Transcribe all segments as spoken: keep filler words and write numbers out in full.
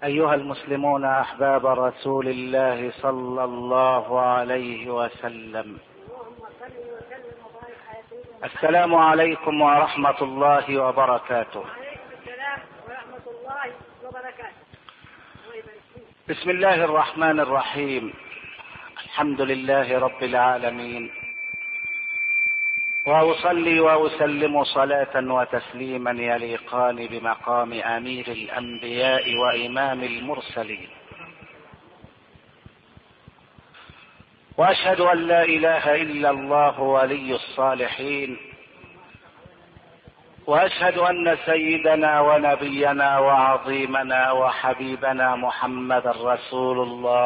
أيها المسلمون أحباب رسول الله صلى الله عليه وسلم، السلام عليكم ورحمة الله وبركاته. بسم الله الرحمن الرحيم. الحمد لله رب العالمين، وأصلي وأسلم صلاة وتسليما يليقان بمقام أمير الأنبياء وإمام المرسلين، وأشهد أن لا إله إلا الله ولي الصالحين، وأشهد أن سيدنا ونبينا وعظيمنا وحبيبنا محمد رسول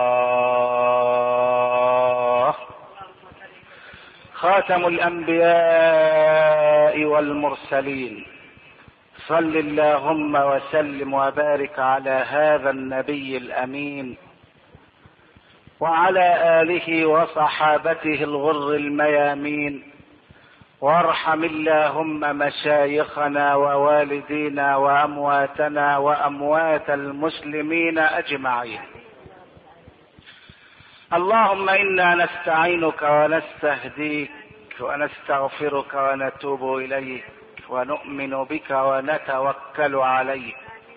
الله، خاتم الأنبياء والمرسلين. صل اللهم وسلم وبارك على هذا النبي الأمين وعلى آله وصحابته الغر الميامين، وارحم اللهم مشايخنا ووالدينا وأمواتنا وأموات المسلمين أجمعين. اللهم إنا نستعينك ونستهديك ونستغفرك ونتوب إليك ونؤمن بك ونتوكل عليك،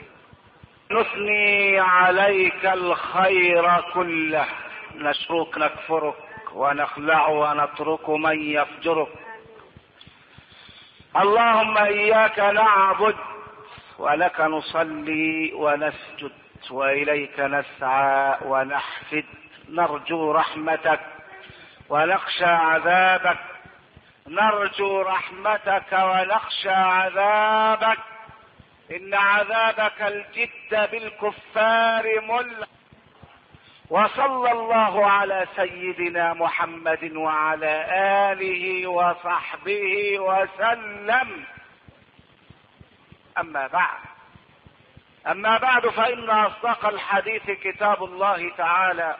نثني عليك الخير كله، نشكرك نكفرك ونخلع ونترك من يفجرك. اللهم إياك نعبد ولك نصلي ونسجد وإليك نسعى ونحفد، نرجو رحمتك ونخشى عذابك، نرجو رحمتك ونخشى عذابك، إن عذابك الجد بالكفار ملحق. وصلى الله على سيدنا محمد وعلى آله وصحبه وسلم. أما بعد أما بعد فإن أصدق الحديث كتاب الله تعالى،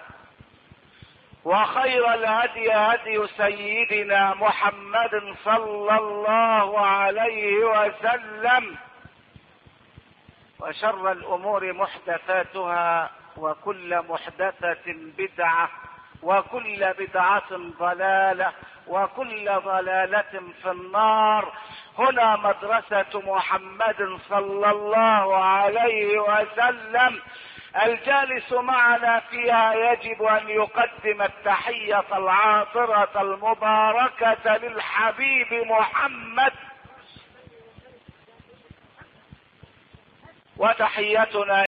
وخير الهدي هدي سيدنا محمد صلى الله عليه وسلم، وشر الأمور محدثاتها، وكل محدثة بدعة، وكل بدعة ضلالة، وكل ضلالة في النار. هنا مدرسة محمد صلى الله عليه وسلم، الجالس معنا فيها يجب أن يقدم التحية العاطرة المباركة للحبيب محمد، وتحيتنا